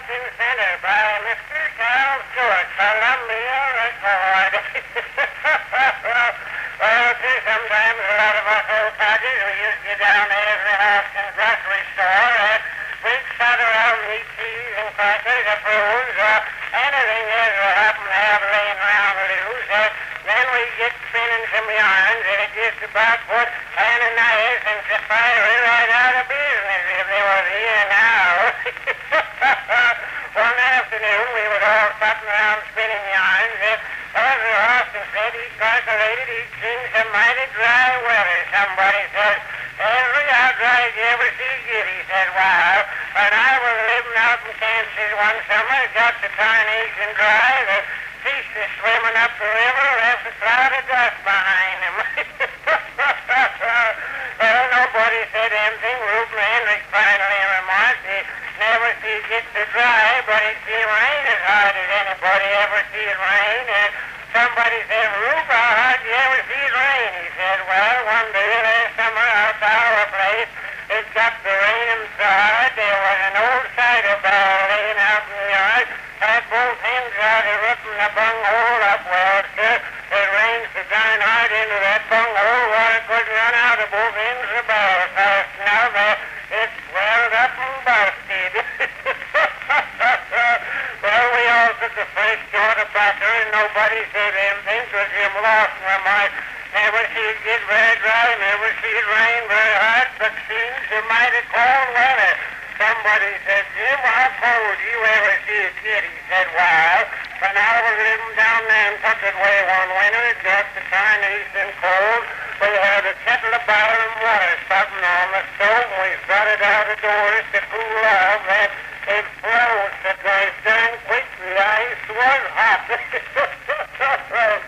Austin Center by Mr. Carl Stewart, Columbia Record. Well, see, sometimes a lot of us old codgers, we used to get down there to the Austin grocery store, and we'd sat around and eat cheese and crackers or prunes or anything that we happen to have laying around loose. Then we'd get spinning some yarns, and it just about put Ananias and Sapphira right out of business if they were here now. One afternoon, we was all sitting around spinning yarns, and Brother Austin said he calculated he'd seen some mighty dry weather. Somebody said, "Henry, how dry did you ever see get?" He said, "Wow, when I was living out in Kansas one summer, it got so tarnation dry that fish was swimming up the river left a cloud of dust behind him." Well, nobody said anything. Reuben Hendrick finally remarked he never see it get so dry, but he'd see it rain as hard as anybody ever see it rain. And somebody said, "Rube, how hard did you ever see it rain?" He said, "Well, one day last summer out to our place, it got to raining so hard there was an old cider barrel laying out in the yard. Had both ends out of ripping the bunghole up. Well, sir, it rained so darn hard into that bunghole, water couldn't run out of both ends of the barrel fast enough. It swelled up and busted." Well, we all took a fresh short of butter, and nobody said anything till Jim Lawson remarked, "Never see it get very dry, never see it rain very hard, but seems to mighty cold weather." Somebody said, "Jim, how cold you ever see it get?" He said, "Well, when I was living down there in Puckett Way one winter, it got to tarnation cold. We had a kettle of boiling water sitting on the stove, and we brought it out of doors to cool off, and it froze so darn quick the ice was hot."